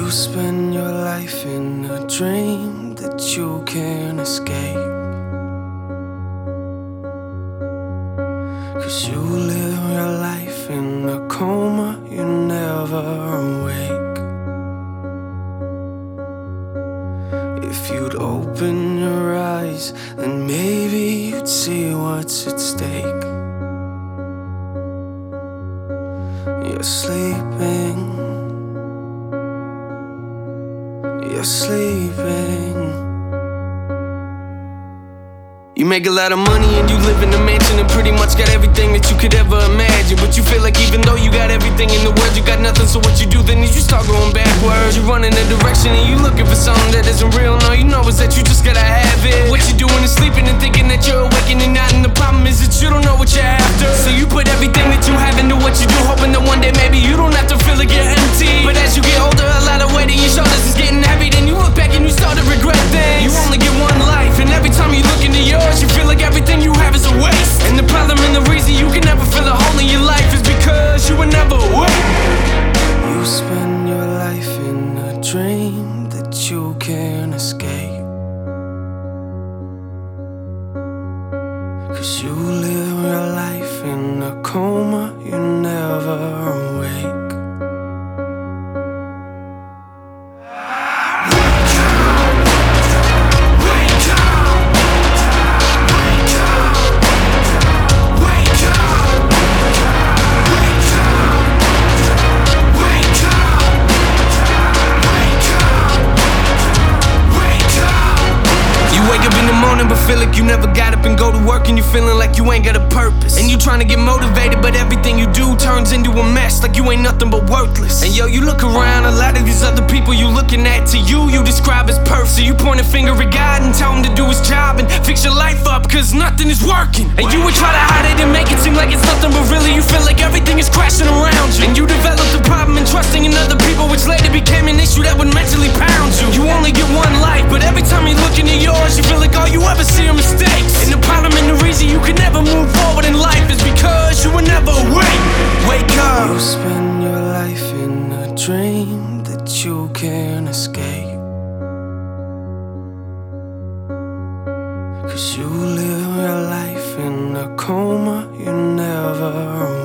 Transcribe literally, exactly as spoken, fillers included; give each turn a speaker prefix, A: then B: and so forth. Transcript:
A: You spend your life in a dream that you can't escape, 'cause you live your life in a coma, you never awake. If you'd open your eyes, then maybe you'd see what's at stake. You're sleeping, you're sleeping. You make a lot of money and you live in a mansion and pretty much got everything that you could ever imagine. But you feel like even though you got everything in the world, you got nothing. So what you do then is you start going backwards. You run in a direction and you looking for something that isn't real. No, you know is that you just gotta have it. What you doing is sleeping and thinking that you're awakening and not. And the problem is that you don't know what you're after. So you put everything that you have into what you do, hoping that one day maybe you don't have to feel like you're empty. But as you get older, a lot of weight on your shoulders is getting heavy. Then you look back and you start to regret things. You only get one life, and every time you look into yours, you feel like everything you have is a waste. And the problem and the reason you can never fill a hole in your life is because you were never awake. You spend your life in a dream that you can't escape, 'cause you live your life in a coma, you never awake. But feel like you never got up and go to work, and you feeling like you ain't got a purpose. And you trying to get motivated, but everything you do turns into a mess, like you ain't nothing but worthless. And yo, you look around, a lot of these other people you looking at, to you, you describe as perfect. So you point a finger at God and tell him to do his job and fix your life up, 'cause nothing is working. And you would try to hide it and make it seem like it's nothing, but really you feel like everything is crashing around you. And you developed a problem in trusting in other people, which later became an issue that would mentally pound you. You only get one life, but every time you look into yours, you feel like all you ever see are mistakes. And the problem and the reason you can never move forward in life is because you were never awake. Wake up. You spend your life in a dream that you can't escape, 'cause you live your life in a coma, you never awake.